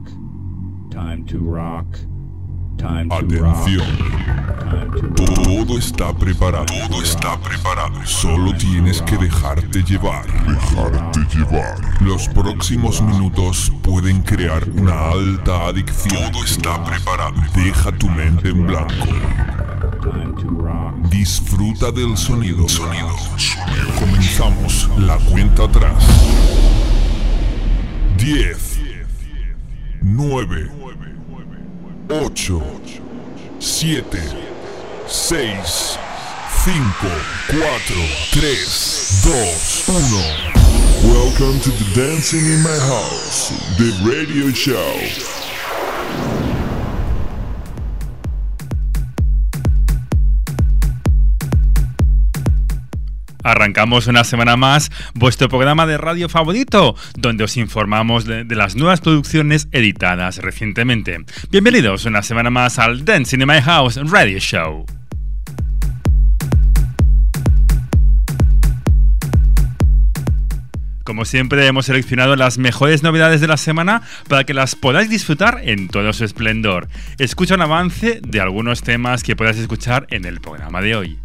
Time to rock. Time to Atención. rock. Todo está preparado. Todo está preparado. Solo tienes que dejarte llevar. Dejarte llevar. Los próximos minutos pueden crear una alta adicción. Todo está preparado. Deja tu mente en blanco. Time to rock. Disfruta del sonido. Comenzamos la cuenta atrás. 10, 9, 8, 7, 6, 5, 4, 3, 2, 1. Welcome to the Dancing in My House, the radio show. Arrancamos una semana más vuestro programa de radio favorito, donde os informamos de las nuevas producciones editadas recientemente. Bienvenidos una semana más al Dancing in My House Radio Show. Como siempre, hemos seleccionado las mejores novedades de la semana para que las podáis disfrutar en todo su esplendor. Escucha un avance de algunos temas que podrás escuchar en el programa de hoy.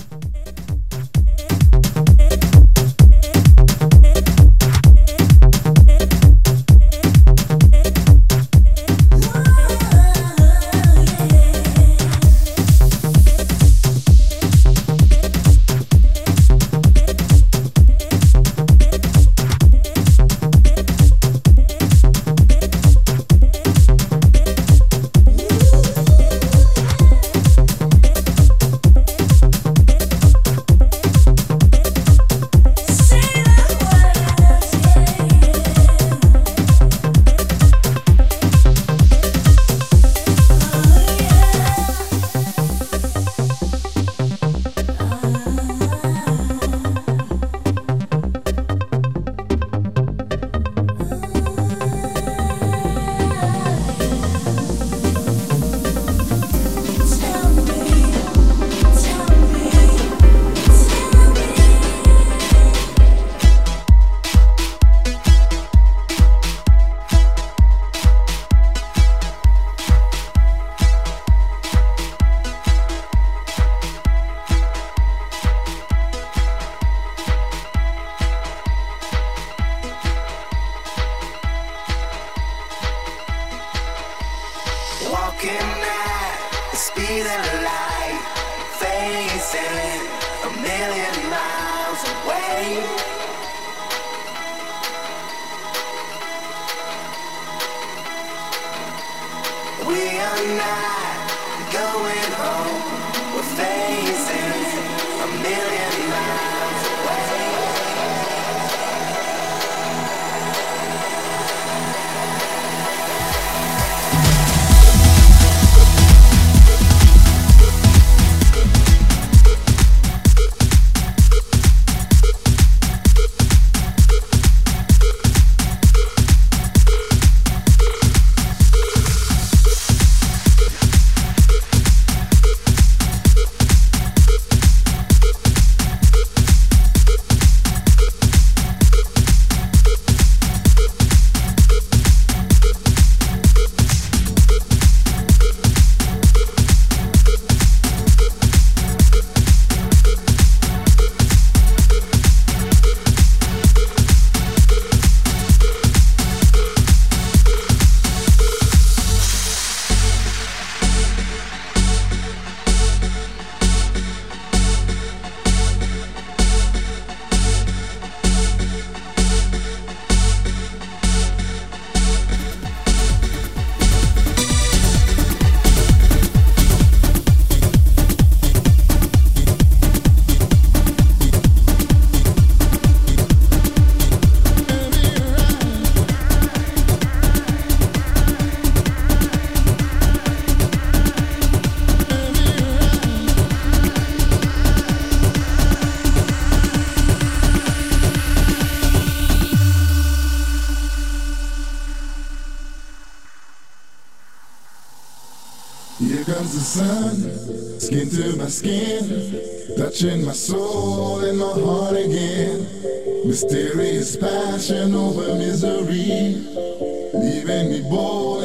comes the sun, skin to my skin, touching my soul and my heart again. Mysterious passion over misery, leaving me bold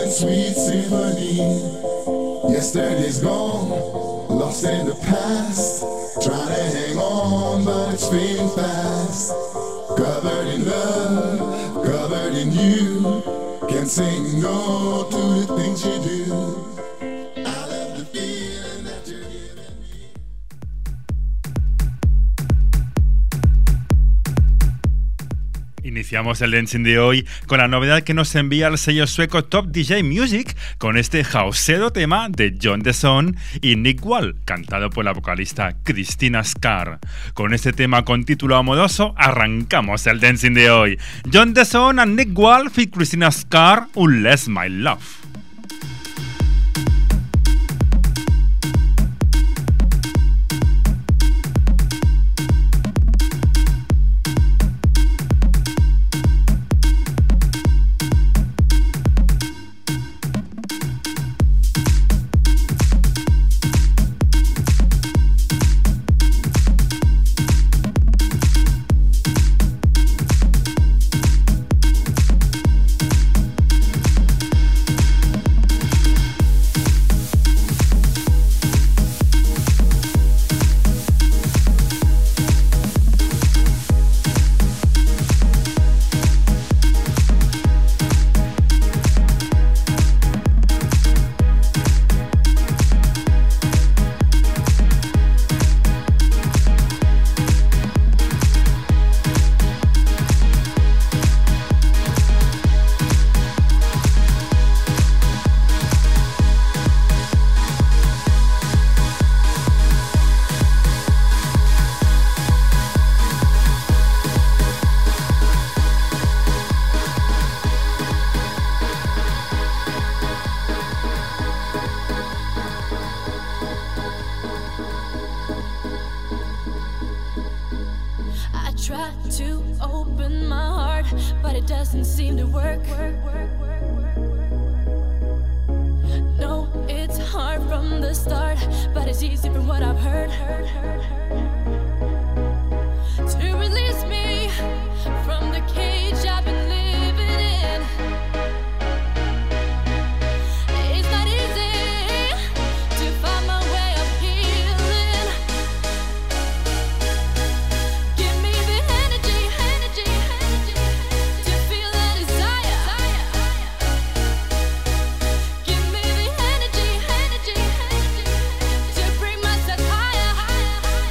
and sweet symphony. Yesterday's gone, lost in the past. Trying to hang on, but it's fading fast. Covered in love, covered in you. Can't say no to the things you do. I love the feeling that you're giving me. Iniciamos el dancing de hoy con la novedad que nos envía el sello sueco Top DJ Music con este houseero tema de John Desson y Nick Wall, cantado por la vocalista Christina Scar. Con este tema con título amoroso arrancamos el dancing de hoy. John Desson and Nick Wall feat Christina Scar, Unless My Love. Try to open my heart, but it doesn't seem to work. No, it's hard from the start, but it's easy from what I've heard. To release me from the cage I've been living in. It's not easy to find my way of healing. Give me the energy to feel that desire. Give me the energy to bring myself higher.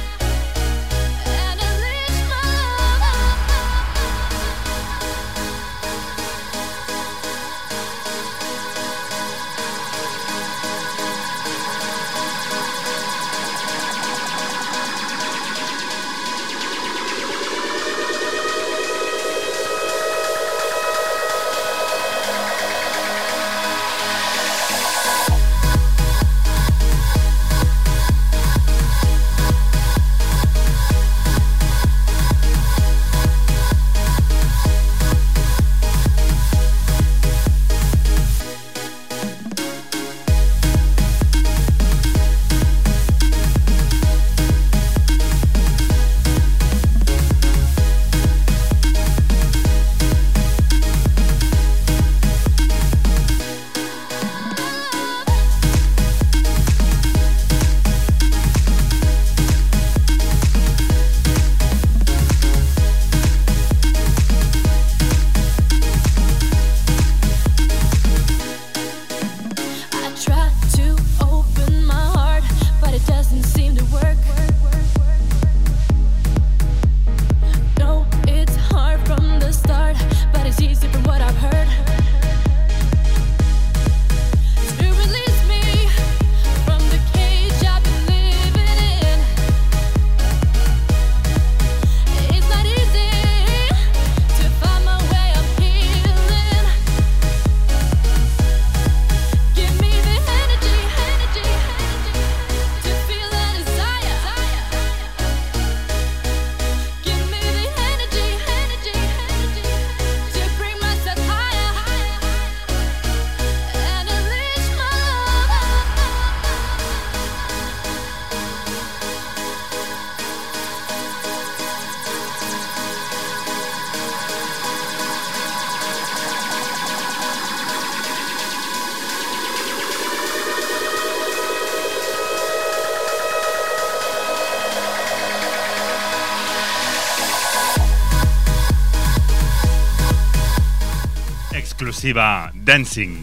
exclusiva Dancing.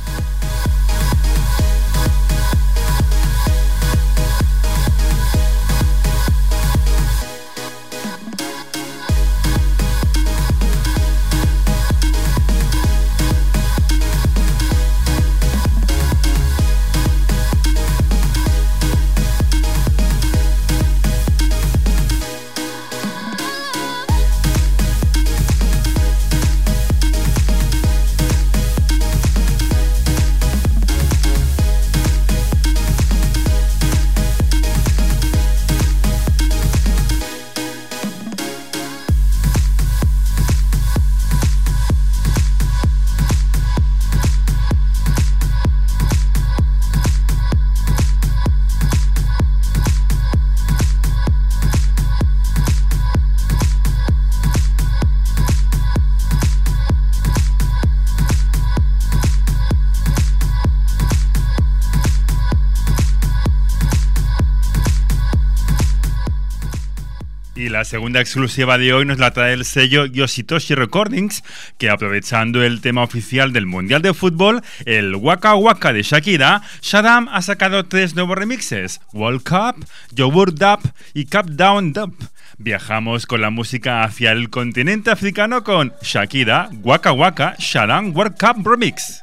Y la segunda exclusiva de hoy nos la trae el sello Yoshitoshi Recordings, que aprovechando el tema oficial del Mundial de Fútbol, el Waka Waka de Shakira, Shaddam ha sacado 3 nuevos remixes: World Cup, Yogurt Dub y Cup Down Dub. Viajamos con la música hacia el continente africano con Shakira, Waka Waka, Shaddam World Cup Remix.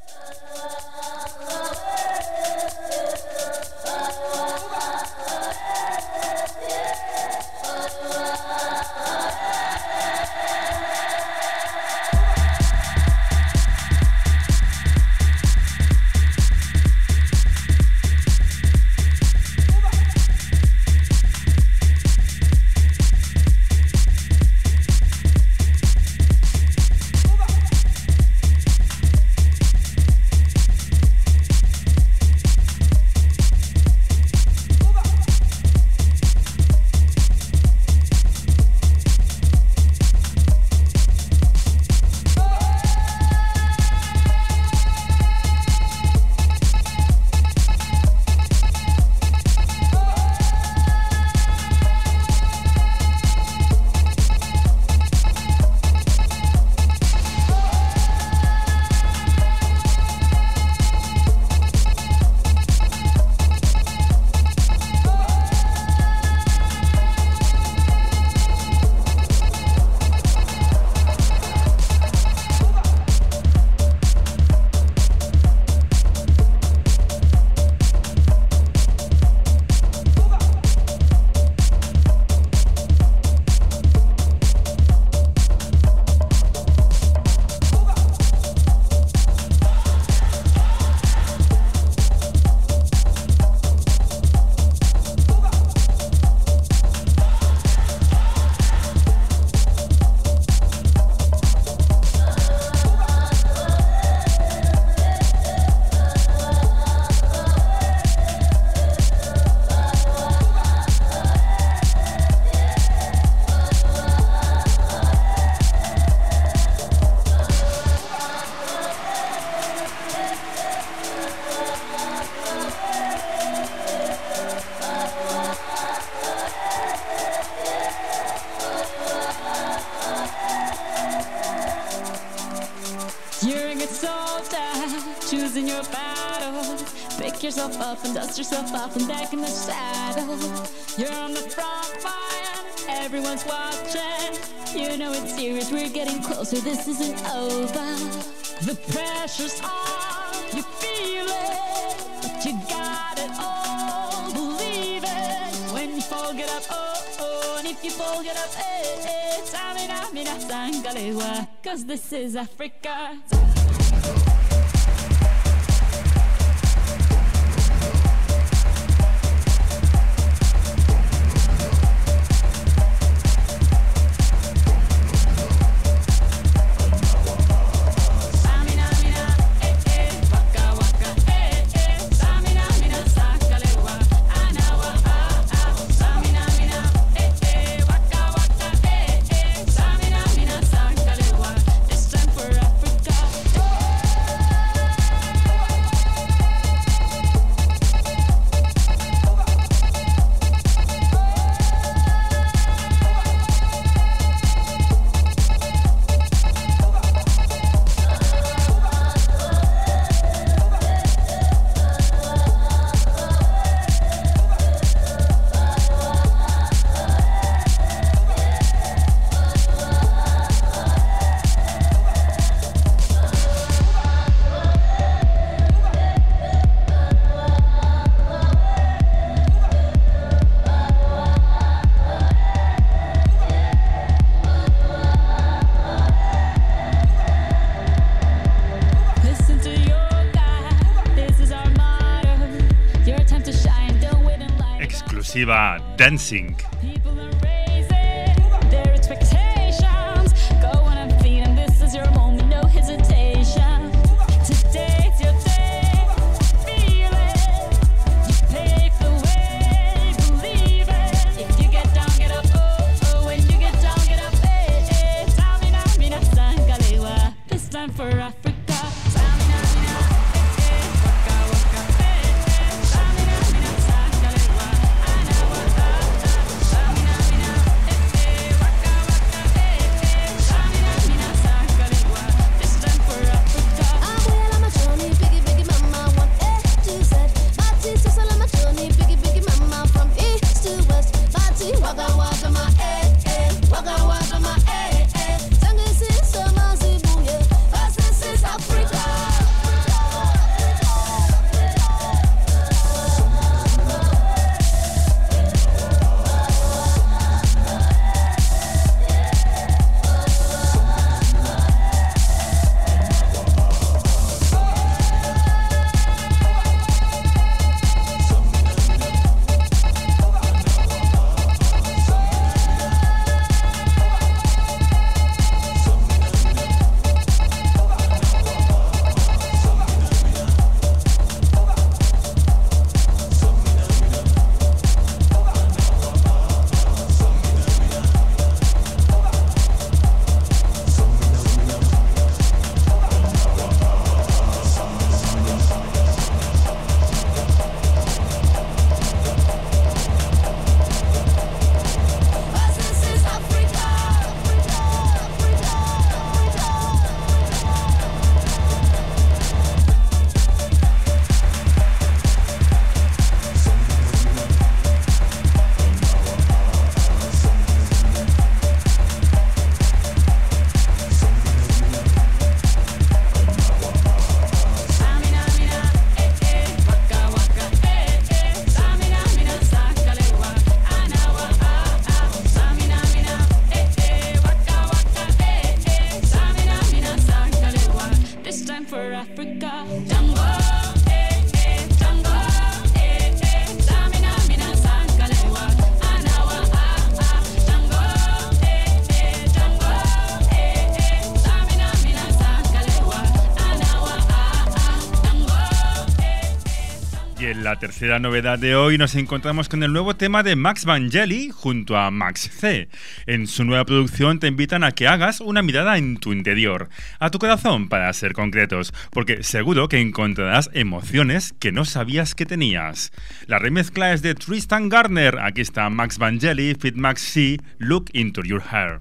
choosing your battles. Pick yourself up and dust yourself off and back in the saddle. You're on the front line, everyone's watching. You know it's serious, we're getting closer, this isn't over. The pressure's on, you feel it, but you got it all, believe it. When you fall, get up, oh, oh, and if you fall, get up, eh, eh. Tamina, mina, sangalewa, 'cause this is Africa. This time for Africa. Así va Dancing. People are raising their expectations. Go on and feed, and this is your moment, no hesitation. Today's your day, feel it. You pave the way, believe it. If you get down, get up, oh, oh. When you get down, get up, eh, eh. Tamina, mina, sangalewa. This time for Africa. Tamina, mina, eh, eh. Waka, waka, eh, eh. Tamina, mina, sangalewa. Anawa, ah, ah. Tamina, mina, eh, eh. Waka, waka, eh, eh. Tamina, mina, sangalewa. This time for Africa. I'm well on my journey, biggie, biggie mama, one A to Z. Bati, so on my journey, biggie, biggie mama, from east to west. Bati, waka, waka, my eh, eh. Waka, waka, my eh, eh. Tango, sis, so my zibuye. This is Africa. This is Africa. Tamina, mina, eh, eh. Waka, waka, eh, eh. Tamina, mina, sangalewa. Anawa, ah, ah. Tamina, mina, eh, eh. Waka, waka, eh, eh. Tamina, mina, sangalewa. This time for Africa. Tango, eh, eh. Tango, eh, eh. Tamina, mina, sangalewa. Anawa, ah, ah. Tango, eh, eh. Tango, eh, eh. Tamina, mina, sangalewa. Anawa, ah, ah. Tango, eh, eh. Y en la tercera novedad de hoy nos encontramos con el nuevo tema de Max Vangeli junto a Max C. En su nueva producción te invitan a que hagas una mirada en tu interior, a tu corazón para ser concretos, porque seguro que encontrarás emociones que no sabías que tenías. La remezcla es de Tristan Garner. Aquí está Max Vangeli, Fit Max C, Look Into Your Hair.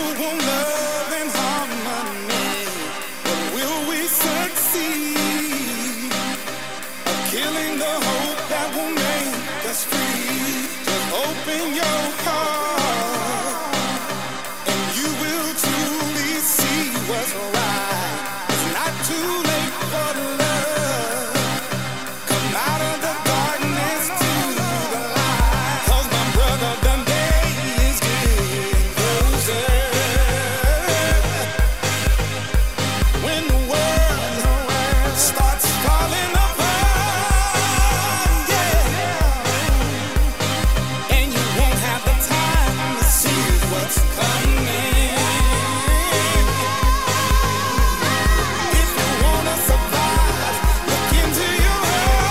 want love and harmony, but will we succeed? Of killing the hope that will make us free. Just open your heart, and you will truly see what's right. It's not too late for love. Come out of the darkness to the light. 'Cause my brother Dundee is getting closer. When the world starts falling apart, yeah, and you won't have the time to see what's coming. If you wanna survive, look into your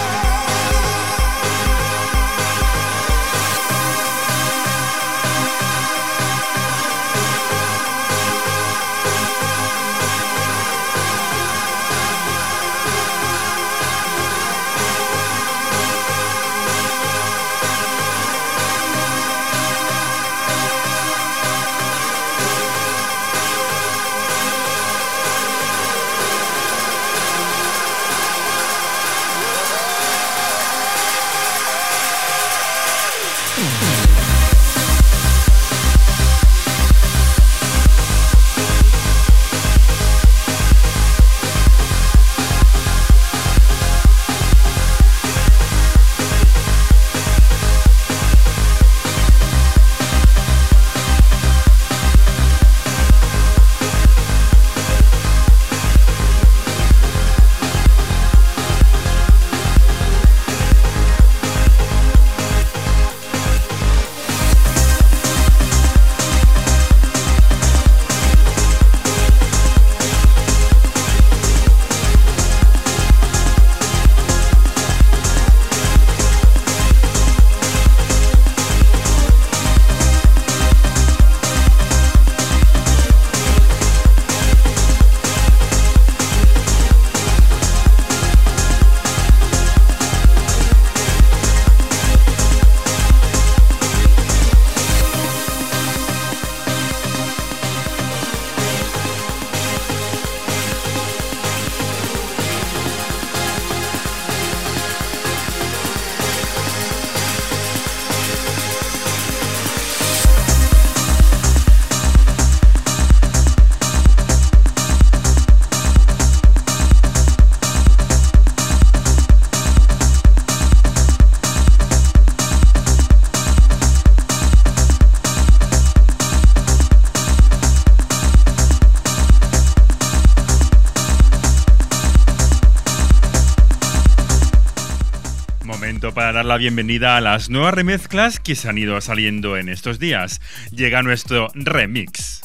para dar la bienvenida a las nuevas remezclas que se han ido saliendo en estos días. Llega nuestro remix.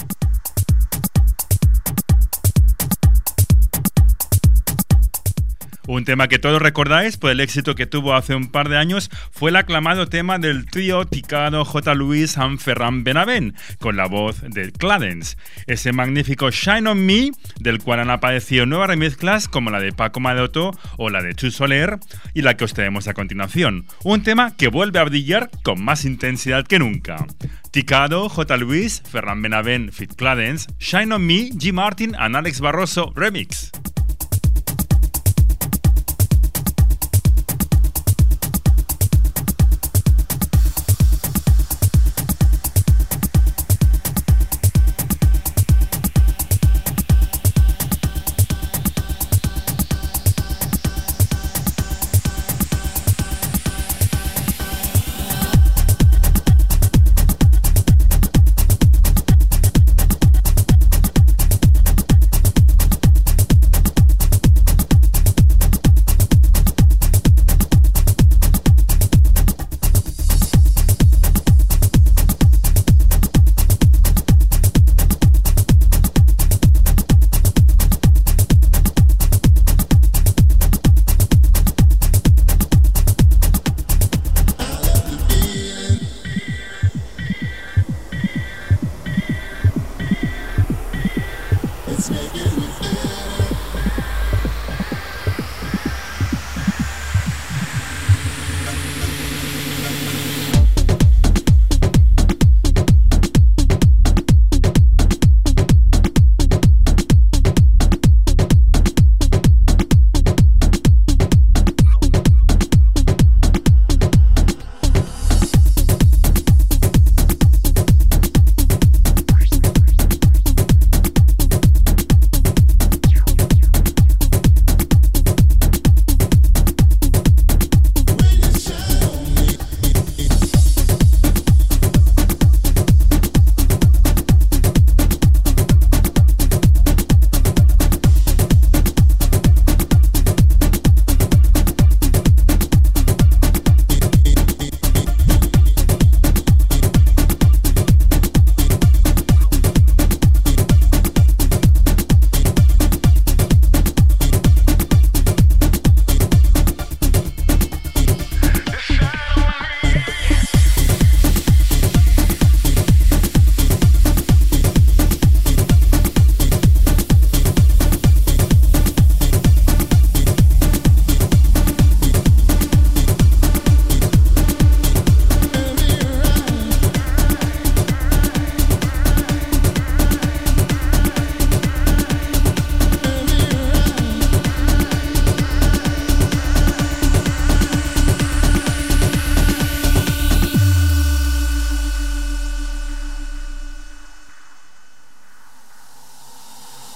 Un tema que todos recordáis por el éxito que tuvo hace un par de años fue el aclamado tema del trío Ticado, J. Lewis and Ferran Benavent, con la voz de Clarence. Ese magnífico Shine on Me, del cual han aparecido nuevas remezclas como la de Paco Maroto o la de Chu Soler, y la que os traemos a continuación. Un tema que vuelve a brillar con más intensidad que nunca. Ticado, J. Lewis, Ferran Benavent, Fit Clarence, Shine on Me, G. Martin and Alex Barroso Remix.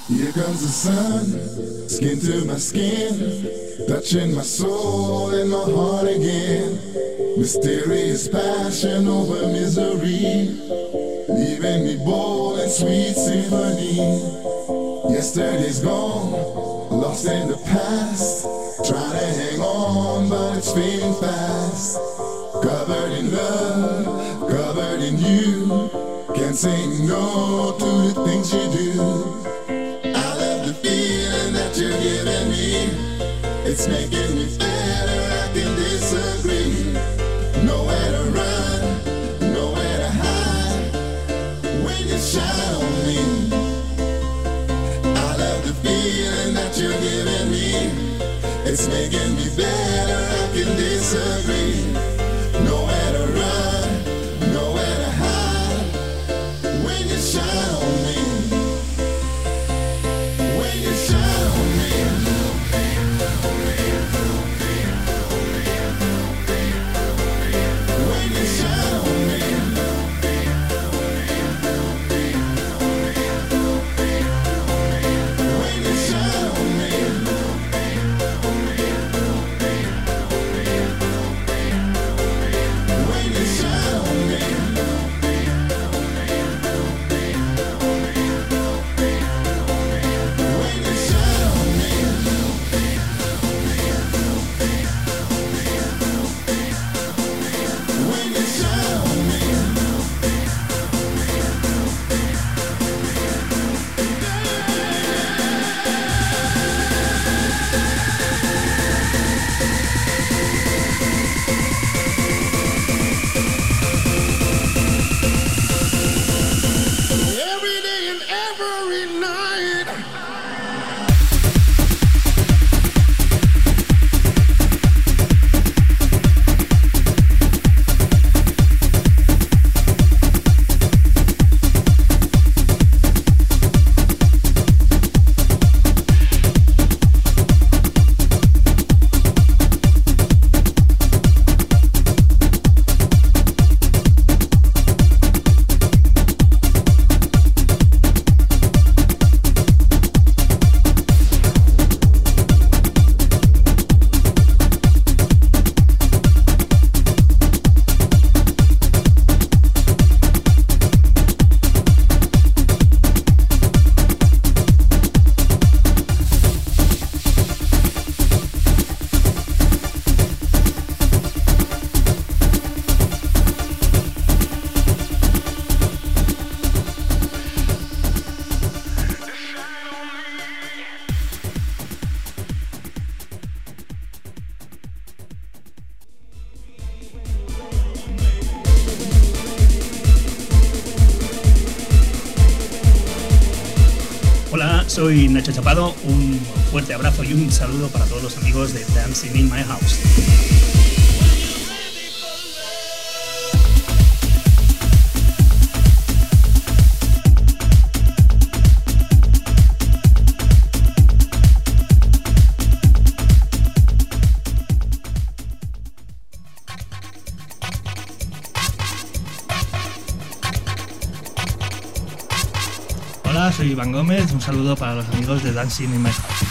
Here comes the sun, skin to my skin, touching my soul and my heart again. Mysterious passion over misery, leaving me bold and sweet symphony. Yesterday's gone, lost in the past, trying to hang on but it's fading fast. Covered in love, covered in you, can't say no to the things you do. Feeling that you're giving me, it's making me better, I can disagree. Nowhere to run, nowhere to hide, when you shine on me. I love the feeling that you're giving me, it's making me better, I can disagree. Nowhere to run, nowhere to hide, when you shine on me. Soy Nacho Chapado, un fuerte abrazo y un saludo para todos los amigos de Dancing in My House. Hola, soy Iván Gómez, un saludo para los amigos de Dancing in My House.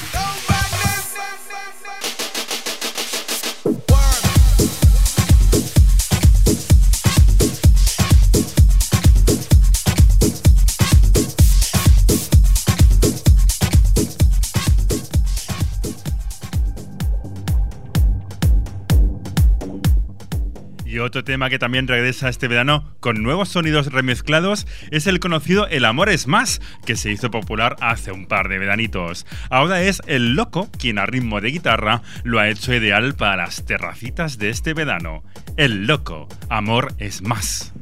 Y otro tema que también regresa este verano con nuevos sonidos remezclados es el conocido El Amor es Más, que se hizo popular hace un par de veranitos. Ahora es El Loco quien a ritmo de guitarra lo ha hecho ideal para las terracitas de este verano. El Loco, Amor es Más.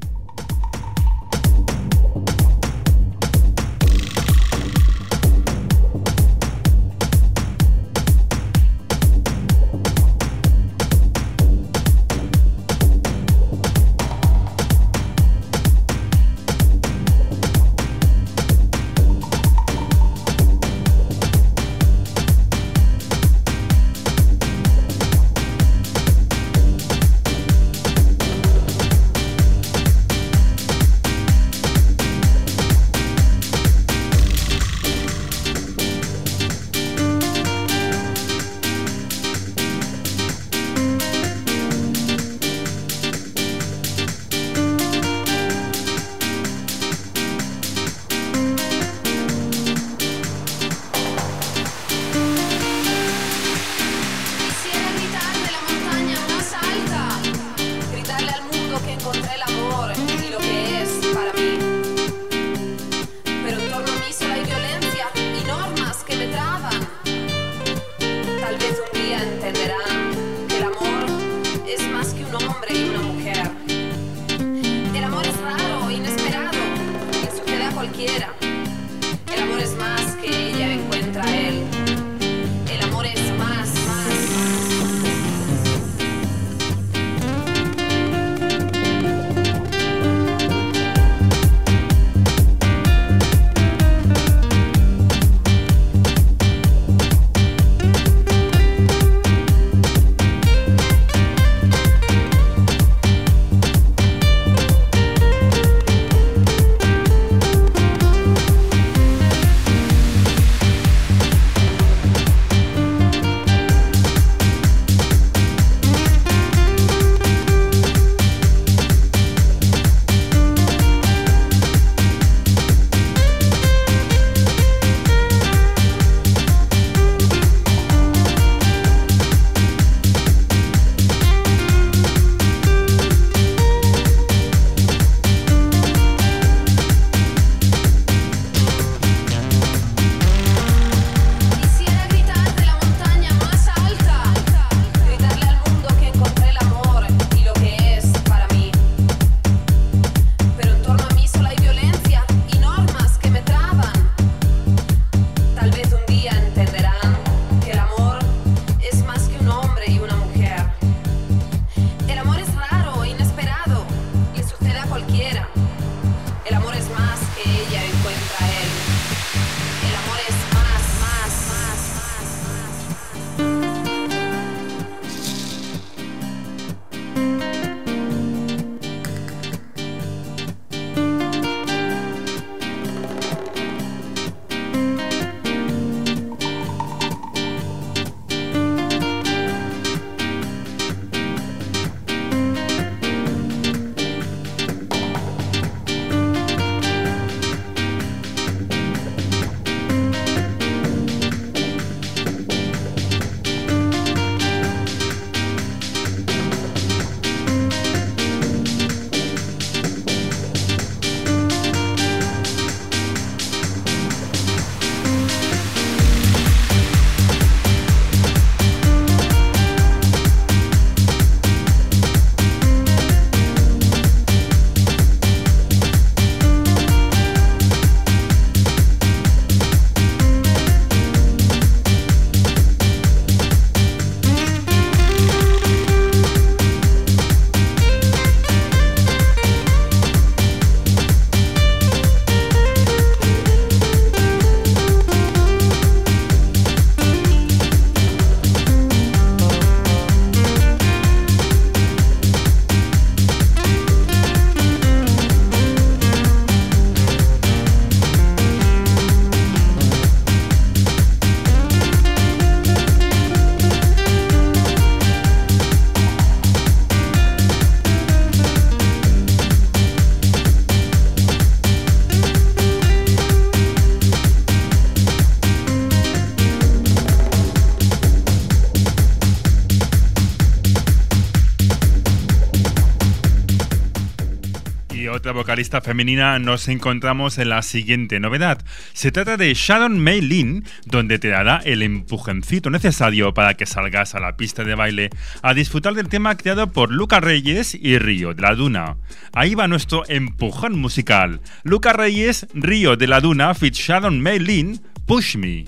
otra vocalista femenina, nos encontramos en la siguiente novedad. Se trata de Sharon May Lynn, donde te dará el empujoncito necesario para que salgas a la pista de baile a disfrutar del tema creado por Luca Reyes y Río de la Duna. Ahí va nuestro empujón musical. Luca Reyes, Río de la Duna, feat. Sharon May Lynn, Push Me.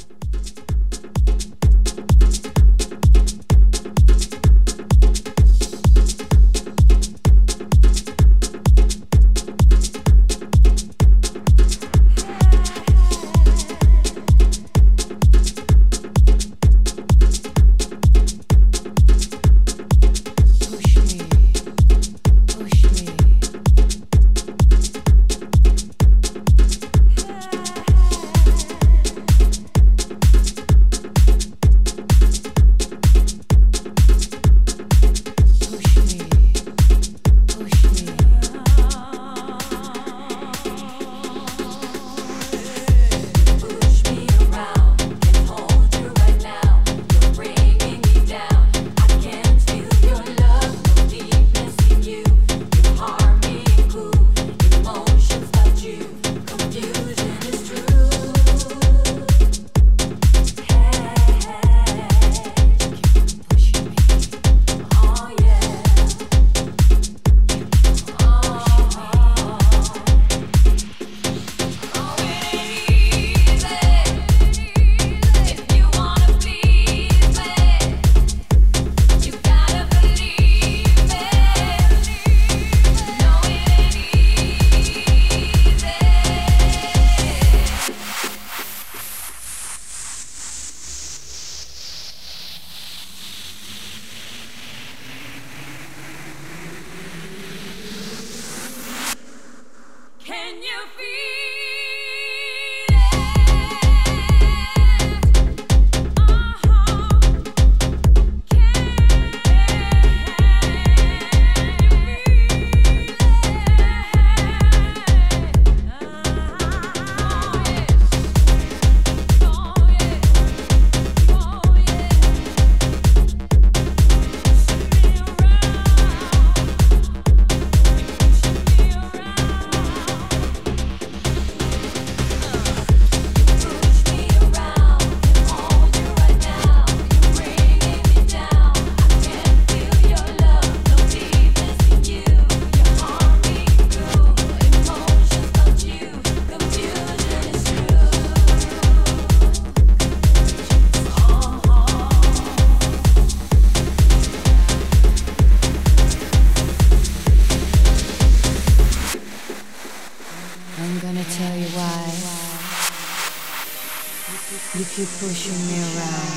keep pushing me around,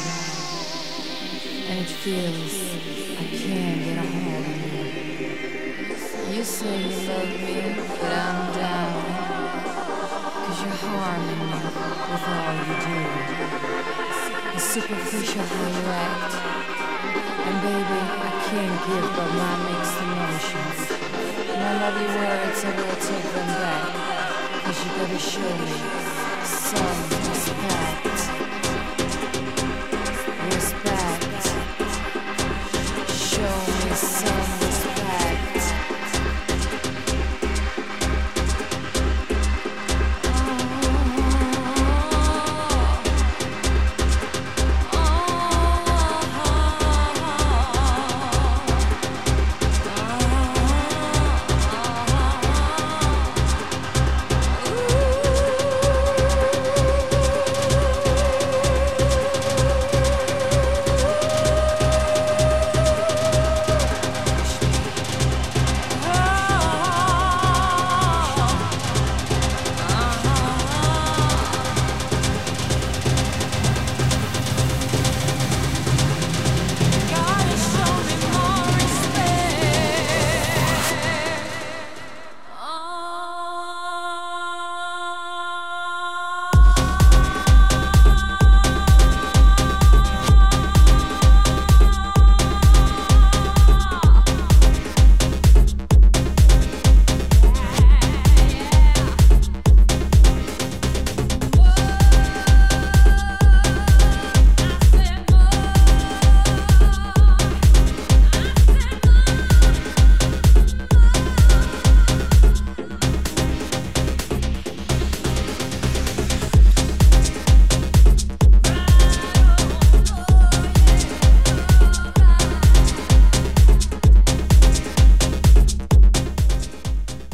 and it feels I can't get a hold of you. You say you love me, but I'm down, 'cause you're harming me with all you do. It's superficial how you act, and baby, I can't give but my mixed emotions. My lovely words, I will take them back, 'cause you gotta show me some respect. Respect. Show me some respect.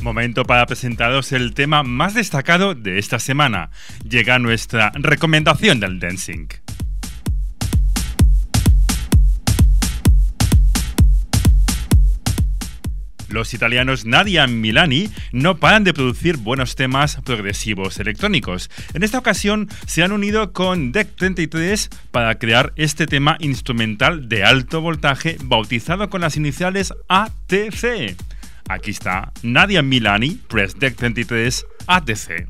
Momento para presentaros el tema más destacado de esta semana. Llega nuestra recomendación del dancing. Los italianos Nadia Milani no paran de producir buenos temas progresivos electrónicos. En esta ocasión se han unido con Deck 33 para crear este tema instrumental de alto voltaje bautizado con las iniciales ATC. Aquí está Nadia Milani, Press Deck 33 ATC.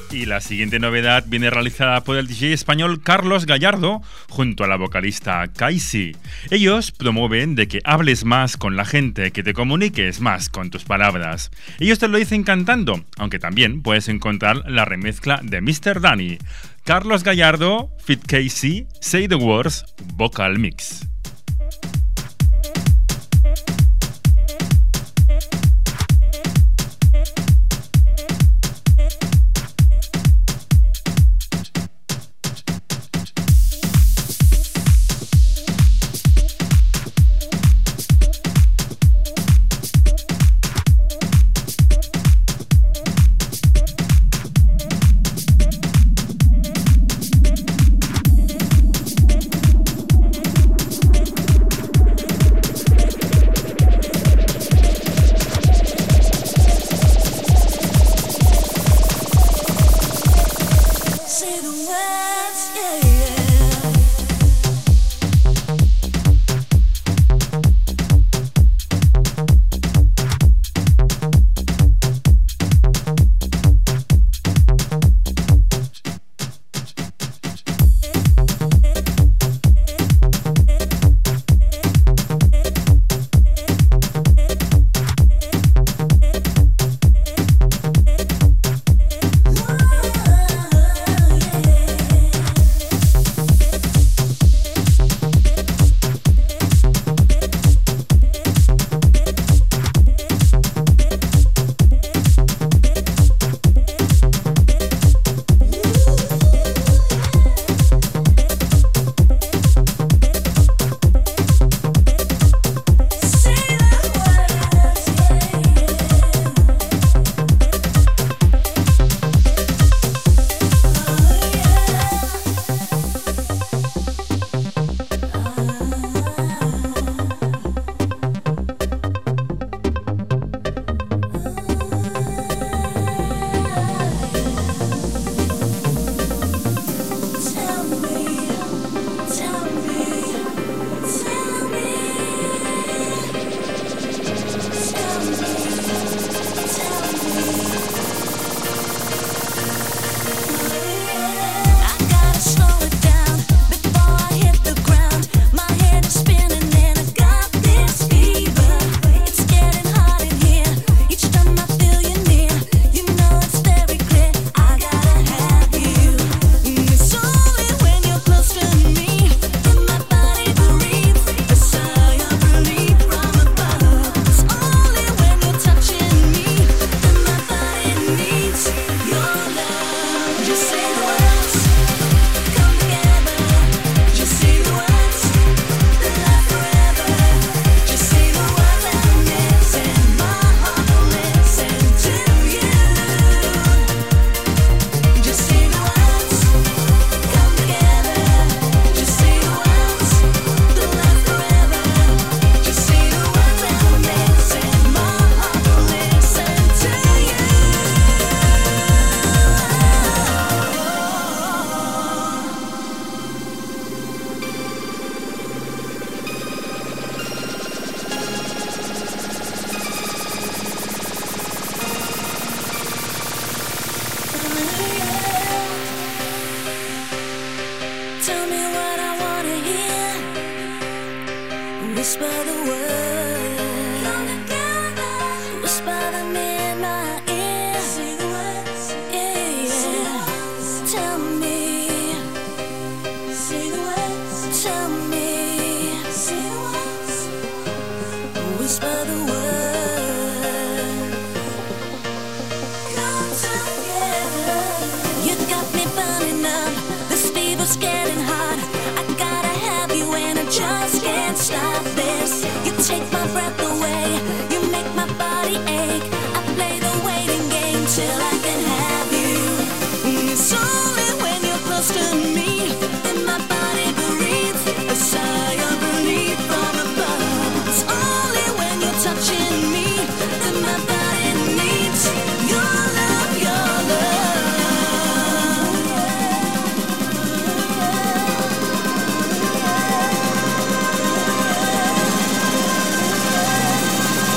Y la siguiente novedad viene realizada por el DJ español Carlos Gallardo junto a la vocalista Kaisi. Ellos promueven de que hables más con la gente, que te comuniques más con tus palabras. Ellos te lo dicen cantando, aunque también puedes encontrar la remezcla de Mr. Danny. Carlos Gallardo, Fit Kaisi, Say the Words, Vocal Mix.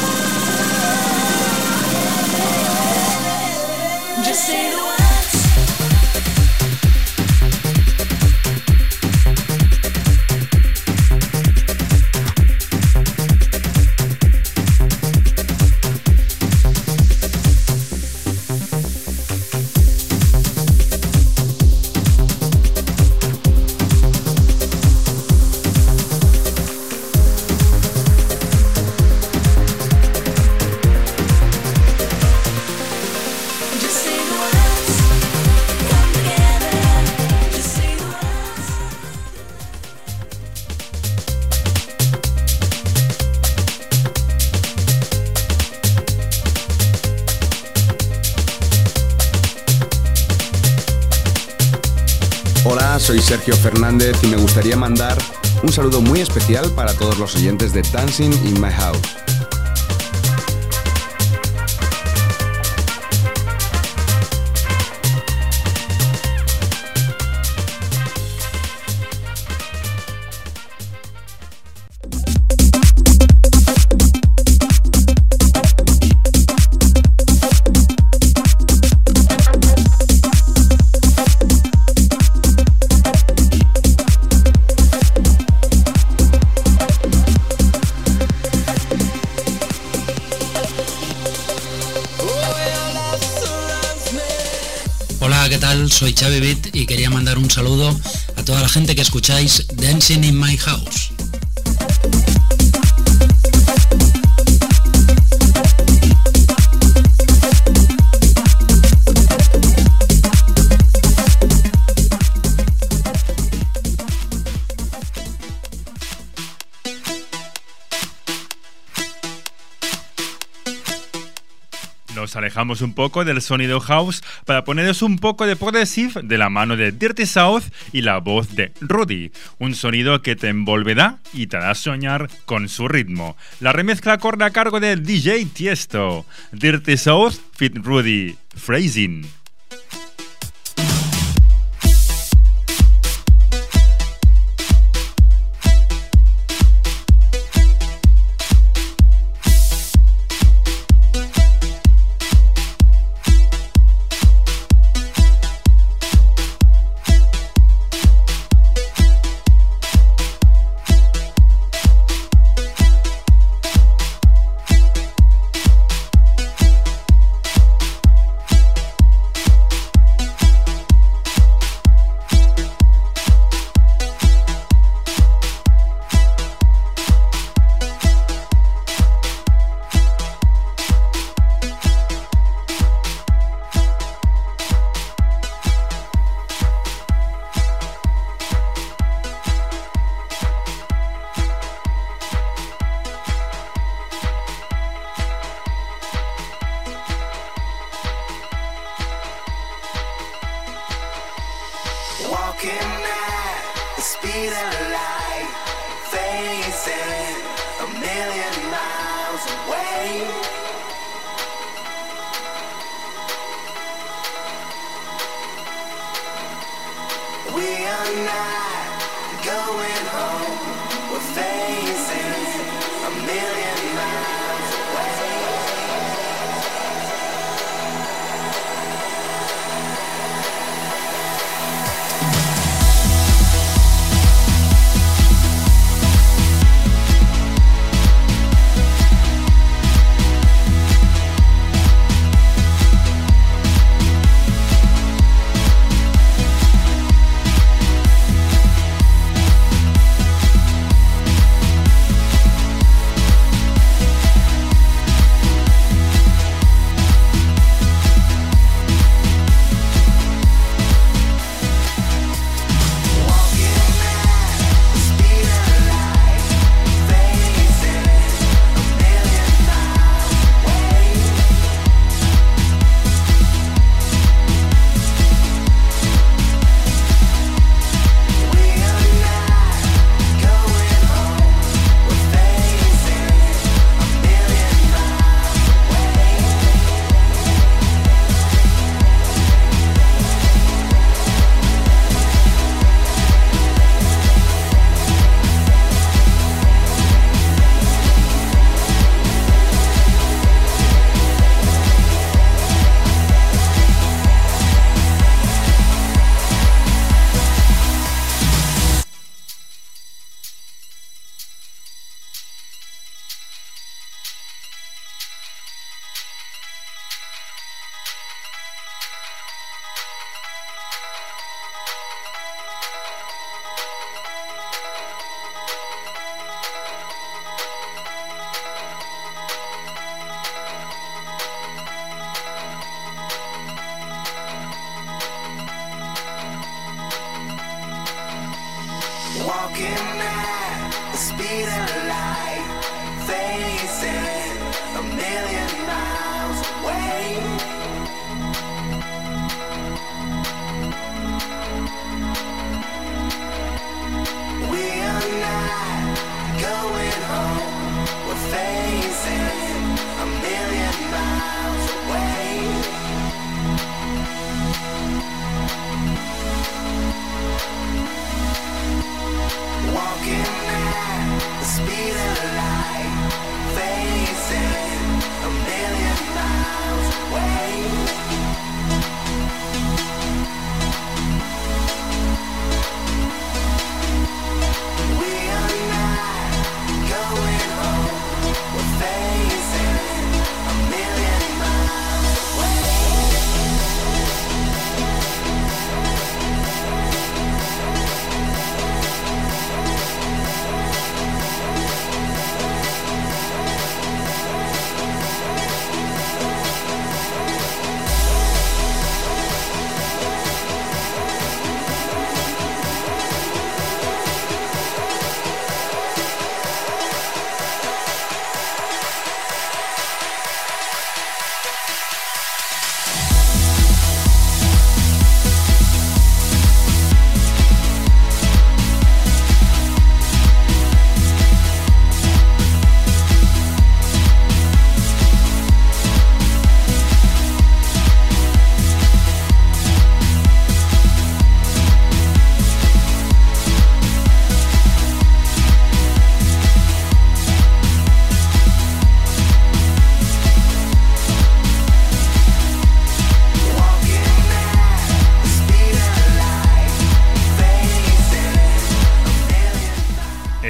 Just say the words. Hola, soy Sergio Fernández y me gustaría mandar un saludo muy especial para todos los oyentes de Dancing in My House. Soy Xavi Beat y quería mandar un saludo a toda la gente que escucháis Dancing in My House. Nos alejamos un poco del sonido house para poneros un poco de progressive de la mano de Dirty South y la voz de Rudy, un sonido que te envolverá y te hará soñar con su ritmo. La remezcla corre a cargo del DJ Tiesto. Dirty South feat Rudy, Phrasing.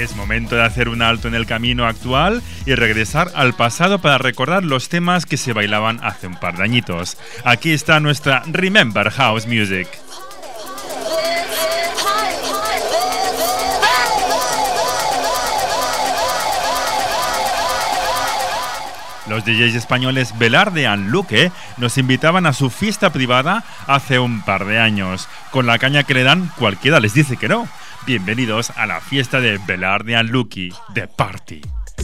Es momento de hacer un alto en el camino actual y regresar al pasado para recordar los temas que se bailaban hace un par de añitos. Aquí está nuestra Remember House Music. Los DJs españoles Velarde and Luque nos invitaban a su fiesta privada hace un par de años. Con la caña que le dan, cualquiera les dice que no. Bienvenidos a la fiesta de Velarde and Luque, The Party.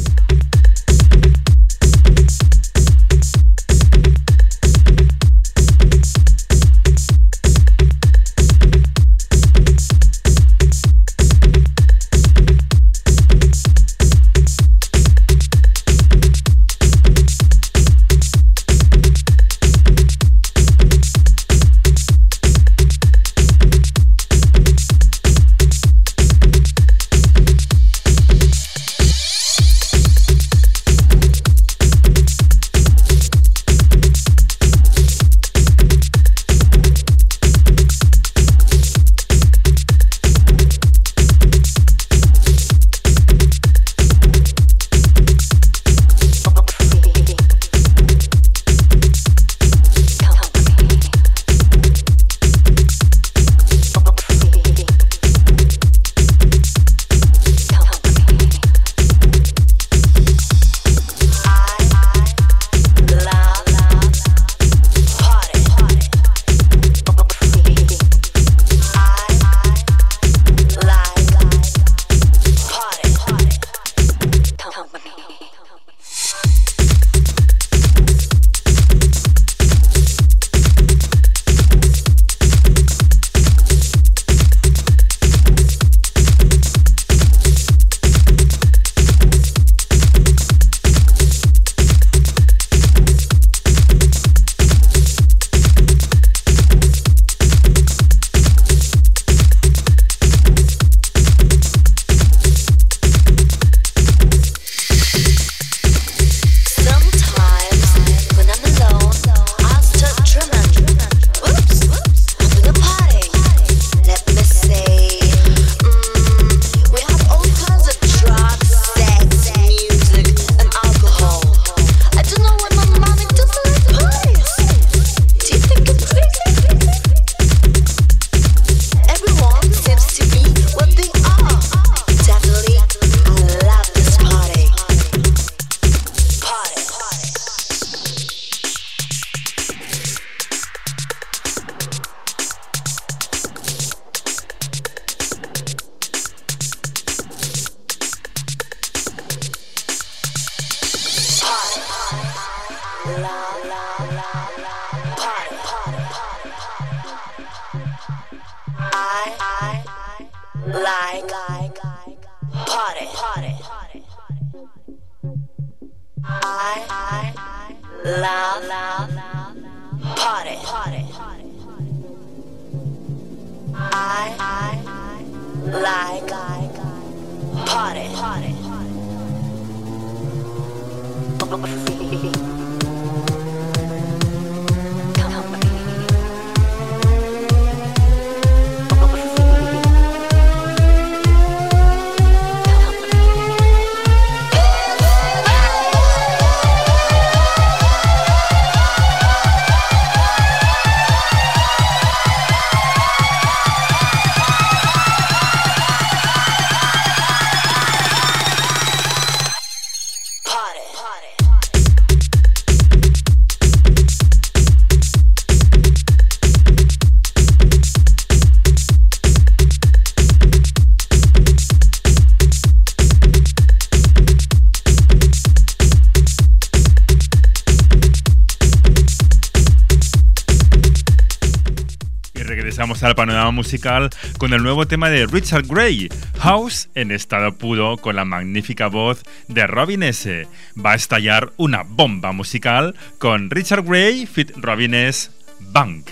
Al panorama musical con el nuevo tema de Richard Gray, House, en estado puro, con la magnífica voz de Robin S. Va a estallar una bomba musical con Richard Gray feat. Robin S. Bank.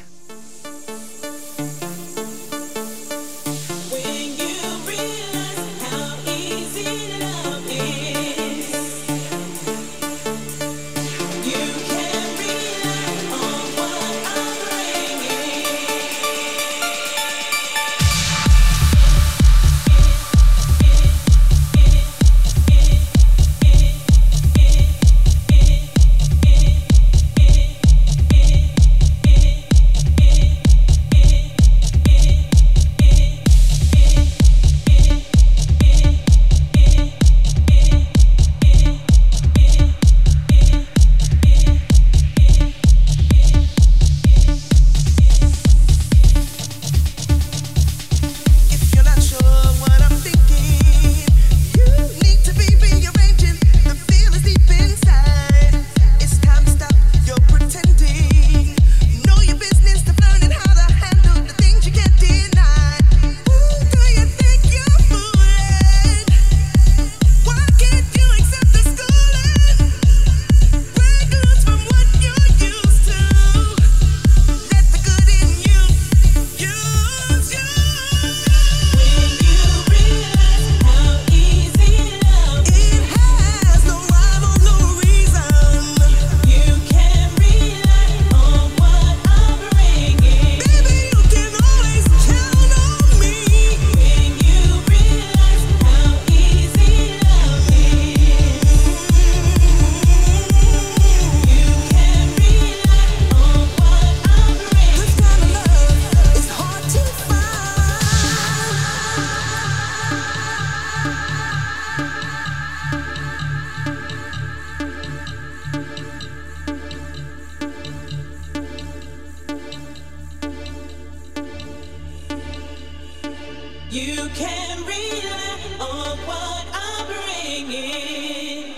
You can rely on what I'm bringing.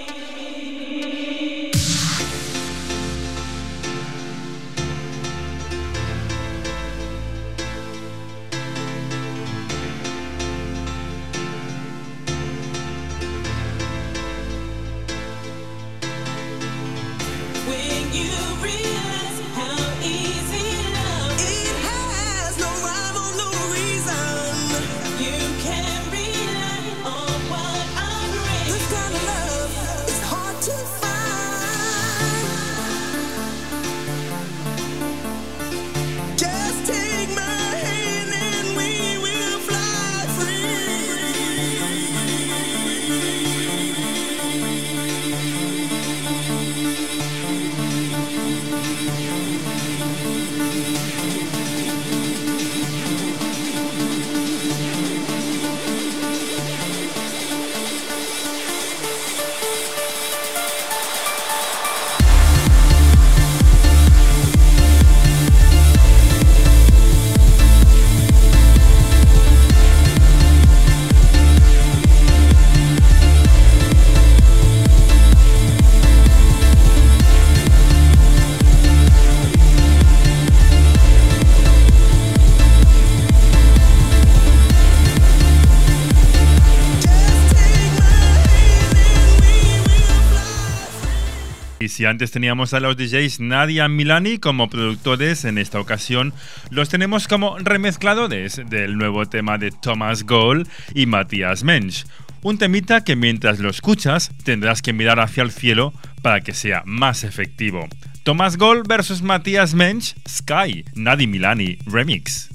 When you realize how easy love it has no rhyme or no reason. You can rely on what I bring. This kind of love is hard to find. Just take my hand and we will fly free. Y si antes teníamos a los DJs Nadia Milani como productores, en esta ocasión los tenemos como remezcladores del nuevo tema de Thomas Gold y Matthias Mensch. Un temita que mientras lo escuchas tendrás que mirar hacia el cielo para que sea más efectivo. Thomas Gold versus Matthias Mensch, Sky, Nadia Milani Remix.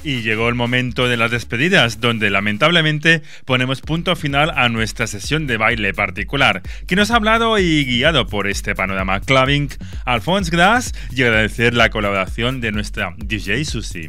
Y llegó el momento de las despedidas, donde lamentablemente ponemos punto final a nuestra sesión de baile particular. Quien nos ha hablado y guiado por este panorama clubbing, Alphonse Glass, y agradecer la colaboración de nuestra DJ Susi.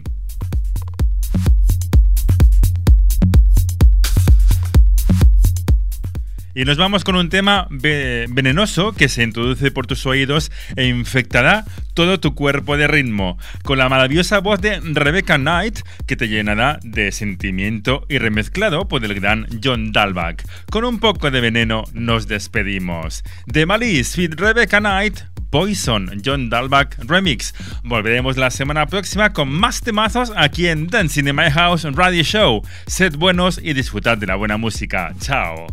Y nos vamos con un tema venenoso que se introduce por tus oídos e infectará todo tu cuerpo de ritmo, con la maravillosa voz de Rebecca Knight, que te llenará de sentimiento y remezclado por el gran John Dalbach. Con un poco de veneno nos despedimos. De Malice with Rebecca Knight, Poison, John Dalbach Remix. Volveremos la semana próxima con más temazos aquí en Dancing in My House Radio Show. Sed buenos y disfrutad de la buena música. Chao.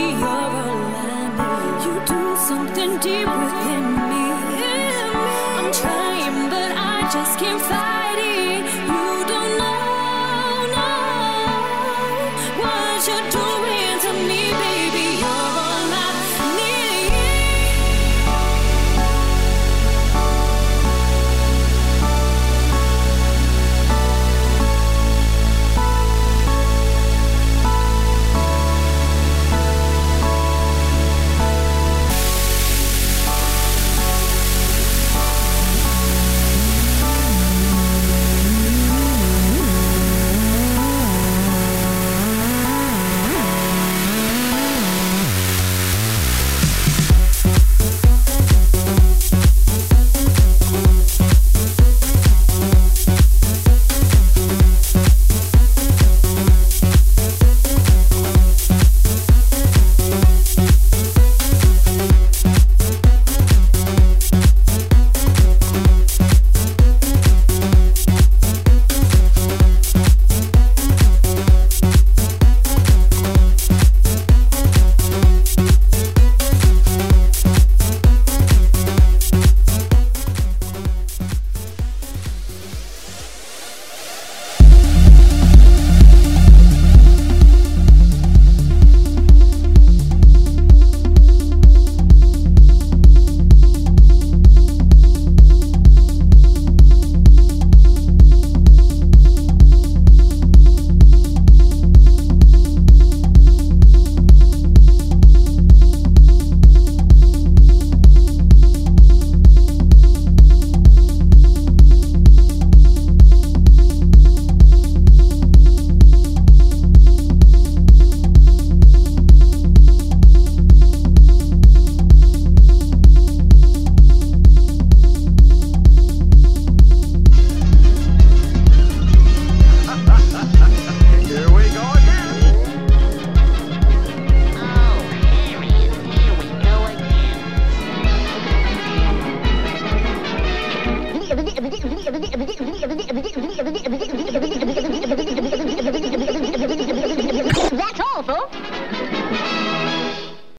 Deep within me, I'm just can't fight it.